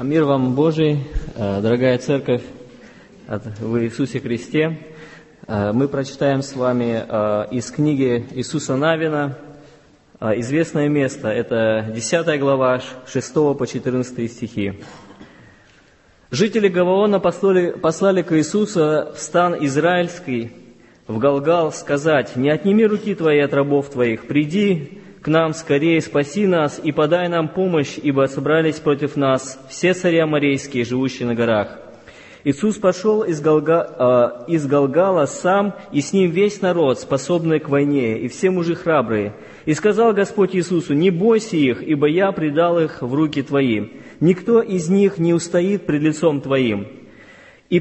Мир вам Божий, дорогая церковь в Иисусе Христе. Мы прочитаем с вами из книги Иисуса Навина известное место. Это 10 глава, 6 по 14 стихи. Жители Гаваона послали к Иисусу в стан израильский, в Галгал, сказать: «Не отними руки твои от рабов твоих, приди к нам скорее, спаси нас и подай нам помощь, ибо собрались против нас все цари аморейские, живущие на горах». Иисус пошел из Галгала сам, и с ним весь народ, способный к войне, и все мужи храбрые. И сказал Господь Иисусу: «Не бойся их, ибо я предал их в руки твои. Никто из них не устоит пред лицом твоим». И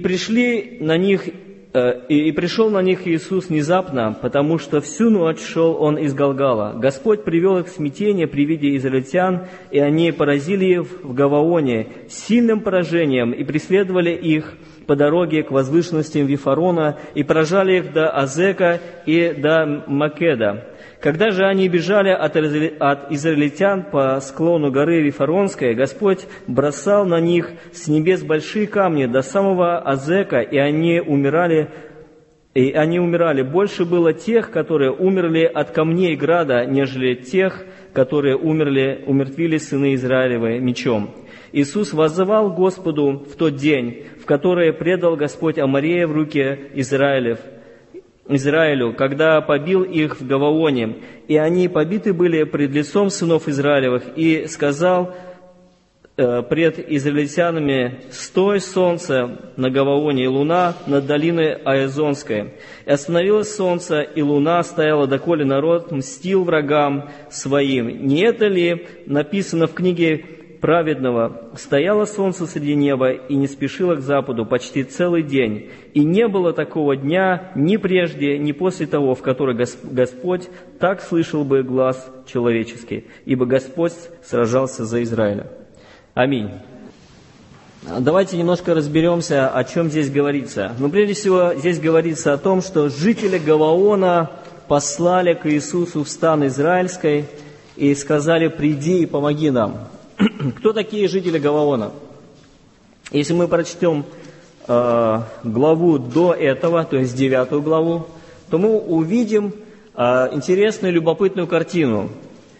пришел на них Иисус внезапно, потому что всю ночь шел он из Галгала. Господь привел их в смятение при виде израильтян, и они поразили их в Гаваоне сильным поражением, и преследовали их по дороге к возвышенностям Вифарона, и поражали их до Азека и до Македа. Когда же они бежали от израильтян по склону горы Вифаронской, Господь бросал на них с небес большие камни до самого Азека, и они умирали. Больше было тех, которые умерли от камней града, нежели тех, которые умертвили сыны Израилевы мечом. Иисус воззывал Господу в тот день, в который предал Господь Аморея в руки Израилю, когда побил их в Гаваоне, и они побиты были пред лицом сынов Израилевых, и сказал пред израильтянами: «Стой, солнце на Гаваоне, и луна над долиной Аэзонской». И остановилось солнце, и луна стояла, доколе народ мстил врагам своим. Не это ли написано в книге праведного: «Стояло солнце среди неба и не спешило к западу почти целый день, и не было такого дня ни прежде, ни после того, в который Господь так слышал бы глас человеческий, ибо Господь сражался за Израиля». Аминь. Давайте немножко разберемся, о чем здесь говорится. Прежде всего, здесь говорится о том, что жители Гаваона послали к Иисусу в стан израильский и сказали: «Приди и помоги нам». Кто такие жители Гаваона? Если мы прочтем главу до этого, то есть 9 главу, то мы увидим интересную, любопытную картину.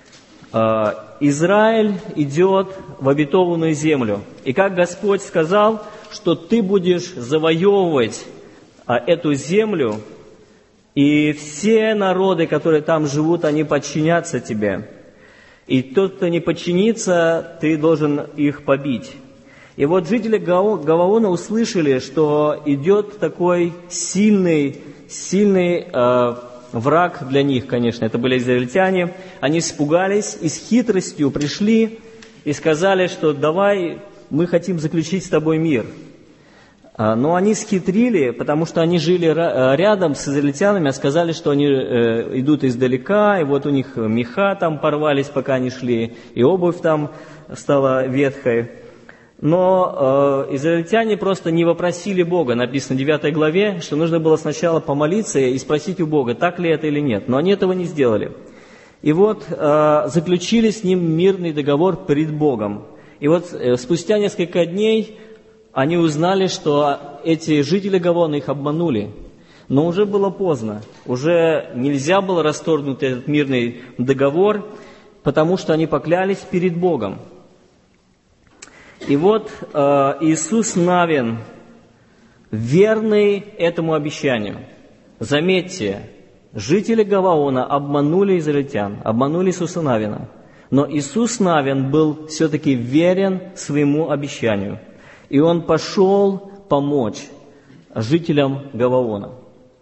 Израиль идет в обетованную землю. И как Господь сказал, что ты будешь завоевывать эту землю, и все народы, которые там живут, они подчинятся тебе. И тот, кто не подчинится, ты должен их побить. И вот жители Гаваона услышали, что идет такой сильный враг для них, конечно. Это были израильтяне. Они испугались и с хитростью пришли и сказали, что давай, мы хотим заключить с тобой мир. Но они схитрили, потому что они жили рядом с израильтянами, а сказали, что они идут издалека, и вот у них меха там порвались, пока они шли, и обувь там стала ветхой. Но израильтяне просто не вопросили Бога. Написано в 9 главе, что нужно было сначала помолиться и спросить у Бога, так ли это или нет. Но они этого не сделали. И вот заключили с ним мирный договор перед Богом. И вот спустя несколько дней они узнали, что эти жители Гаваона их обманули. Но уже было поздно. Уже нельзя было расторгнуть этот мирный договор, потому что они поклялись перед Богом. И вот Иисус Навин, верный этому обещанию. Заметьте, жители Гаваона обманули израильтян, обманули Иисуса Навина. Но Иисус Навин был все-таки верен своему обещанию. И он пошел помочь жителям Гаваона.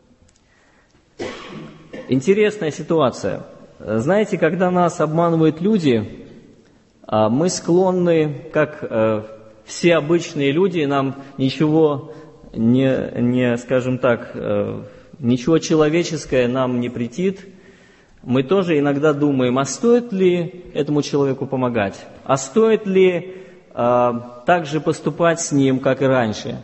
Интересная ситуация. Знаете, когда нас обманывают люди, мы склонны, как все обычные люди, нам ничего ничего человеческое нам не претит. Мы тоже иногда думаем, а стоит ли этому человеку помогать? А стоит ли так же поступать с ним, как и раньше?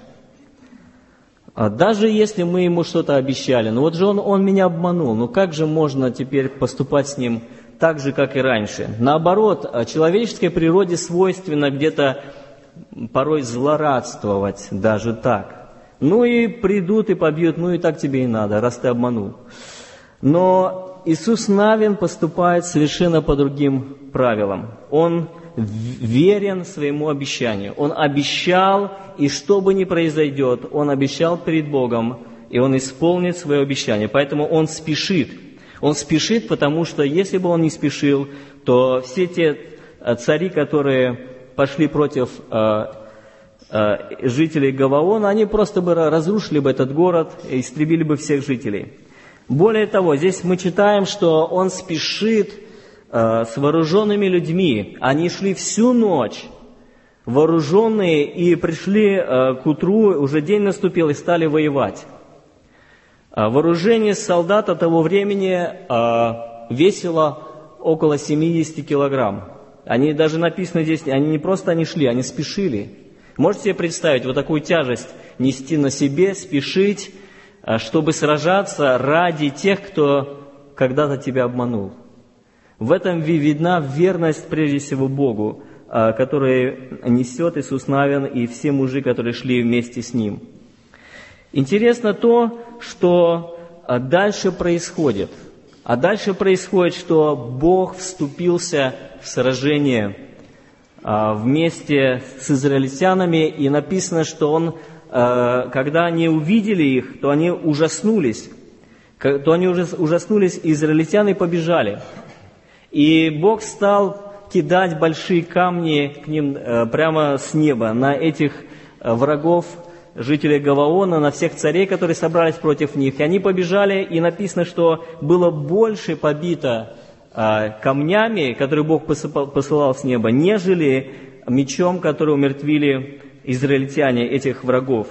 Даже если мы ему что-то обещали, вот же он меня обманул, как же можно теперь поступать с ним так же, как и раньше? Наоборот, человеческой природе свойственно где-то порой злорадствовать даже так. Ну и придут и побьют, ну и так тебе и надо, раз ты обманул. Но Иисус Навин поступает совершенно по другим правилам. Он верен своему обещанию. Он обещал, и что бы ни произойдет, он обещал перед Богом, и он исполнит свое обещание. Поэтому он спешит. Он спешит, потому что если бы он не спешил, то все те цари, которые пошли против жителей Гаваона, они просто бы разрушили бы этот город и истребили бы всех жителей. Более того, здесь мы читаем, что он спешит с вооруженными людьми. Они шли всю ночь вооруженные и пришли к утру, уже день наступил, и стали воевать. Вооружение солдата того времени весило около 70 килограмм. Они даже написано здесь, они не просто они шли, они спешили. Можете себе представить вот такую тяжесть нести на себе, спешить, чтобы сражаться ради тех, кто когда-то тебя обманул. В этом видна верность прежде всего Богу, который несет Иисус Навин и все мужи, которые шли вместе с ним. Интересно то, что дальше происходит. А дальше происходит, что Бог вступился в сражение вместе с израильтянами, и написано, что Он, когда они увидели их, то они ужаснулись. И израильтяне побежали. И Бог стал кидать большие камни к ним прямо с неба, на этих врагов, жителей Гаваона, на всех царей, которые собрались против них. И они побежали, и написано, что было больше побито камнями, которые Бог посылал с неба, нежели мечом, который умертвили израильтяне, этих врагов.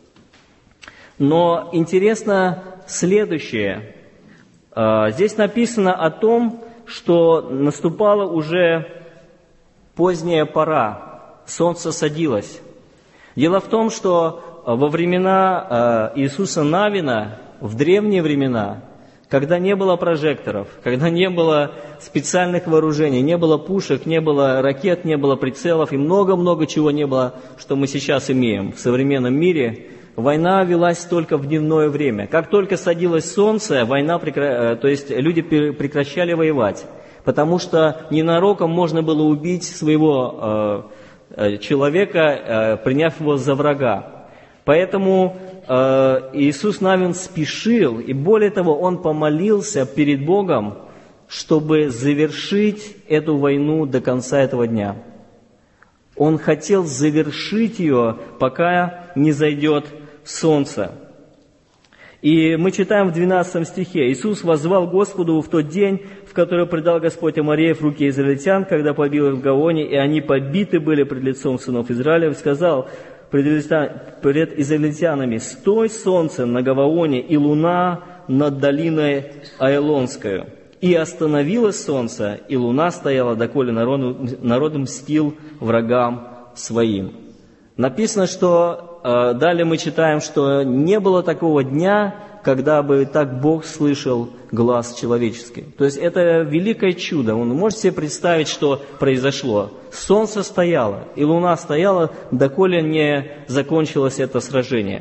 Но интересно следующее. Здесь написано о том, что наступала уже поздняя пора, солнце садилось. Дело в том, что во времена Иисуса Навина, в древние времена, когда не было прожекторов, когда не было специальных вооружений, не было пушек, не было ракет, не было прицелов и много-много чего не было, что мы сейчас имеем в современном мире, война велась только в дневное время. Как только садилось солнце, то есть люди прекращали воевать, потому что ненароком можно было убить своего человека, приняв его за врага. Поэтому Иисус Навин спешил, и более того, Он помолился перед Богом, чтобы завершить эту войну до конца этого дня. Он хотел завершить ее, пока не зайдет солнце. И мы читаем в 12 стихе: «Иисус воззвал Господу в тот день, в который предал Господь Амореев в руки израильтян, когда побил их в Гавоне, и они побиты были пред лицом сынов Израиля, и сказал пред израильтянами: стой, солнце на Гаваоне, и луна над долиной Аэлонскою. И остановилось солнце, и луна стояла, доколе народ мстил врагам своим». Написано, что далее мы читаем, что не было такого дня, когда бы так Бог слышал глас человеческий. То есть это великое чудо. Вы можете себе представить, что произошло. Солнце стояло, и луна стояла, доколе не закончилось это сражение.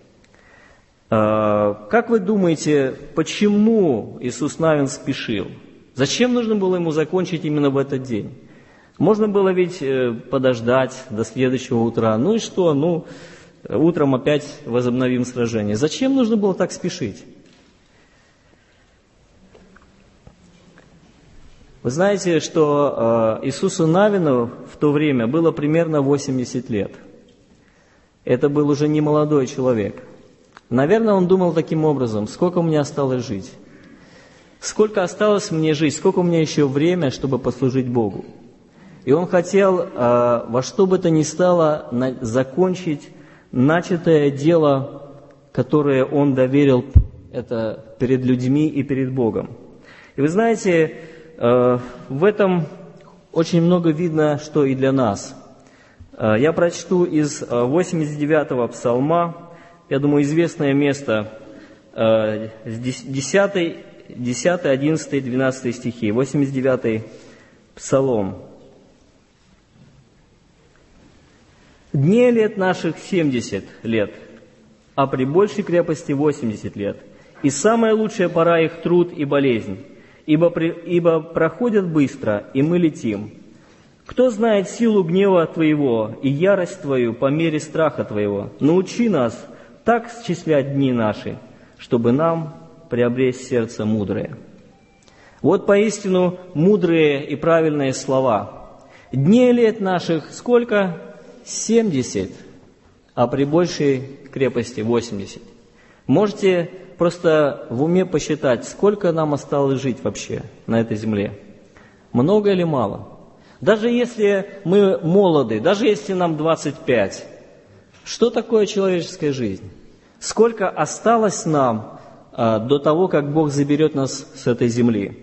Как вы думаете, почему Иисус Навин спешил? Зачем нужно было ему закончить именно в этот день? Можно было ведь подождать до следующего утра. Ну и что? Утром опять возобновим сражение. Зачем нужно было так спешить? Вы знаете, что Иисусу Навину в то время было примерно 80 лет. Это был уже не молодой человек. Наверное, он думал таким образом: сколько мне осталось жить? Сколько осталось мне жить? Сколько у меня еще время, чтобы послужить Богу? И он хотел во что бы то ни стало закончить начатое дело, которое он доверил это перед людьми и перед Богом. И вы знаете, в этом очень много видно, что и для нас. Я прочту из 89-го псалма, я думаю, известное место, 10, 11, 12 стихи, 89-й псалом. Дней лет наших 70 лет, а при большей крепости 80 лет. И самая лучшая пора их труд и болезнь, ибо проходят быстро, и мы летим. Кто знает силу гнева Твоего и ярость Твою по мере страха Твоего? Научи нас так счислять дни наши, чтобы нам приобрести сердце мудрое». Вот поистину мудрые и правильные слова. Дней лет наших сколько? 70, а при большей крепости 80. Можете просто в уме посчитать, сколько нам осталось жить вообще на этой земле? Много или мало? Даже если мы молоды, даже если нам 25, что такое человеческая жизнь? Сколько осталось нам до того, как Бог заберет нас с этой земли?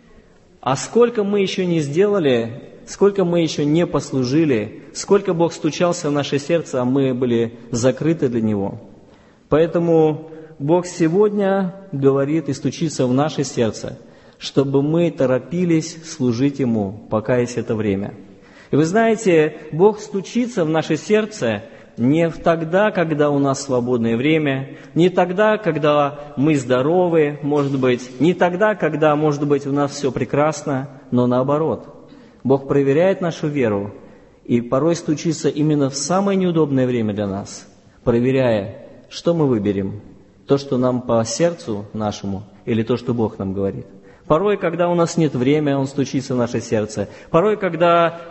А сколько мы еще не сделали, сколько мы еще не послужили, сколько Бог стучался в наше сердце, а мы были закрыты для Него. Поэтому Бог сегодня говорит и стучится в наше сердце, чтобы мы торопились служить Ему, пока есть это время. И вы знаете, Бог стучится в наше сердце не тогда, когда у нас свободное время, не тогда, когда мы здоровы, может быть, не тогда, когда, может быть, у нас все прекрасно, но наоборот. Бог проверяет нашу веру и порой стучится именно в самое неудобное время для нас, проверяя, что мы выберем, то, что нам по сердцу нашему, или то, что Бог нам говорит. Порой, когда у нас нет времени, Он стучится в наше сердце. Порой, когда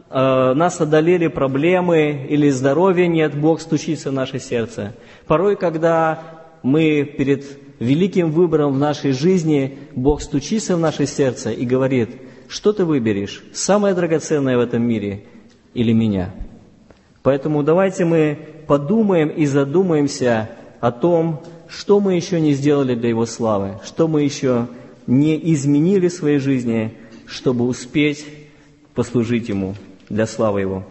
нас одолели проблемы или здоровья нет, Бог стучится в наше сердце. Порой, когда мы перед великим выбором в нашей жизни, Бог стучится в наше сердце и говорит: что ты выберешь, самое драгоценное в этом мире или меня? Поэтому давайте мы подумаем и задумаемся о том, что мы еще не сделали для Его славы, что мы еще не изменили в своей жизни, чтобы успеть послужить Ему для славы Его.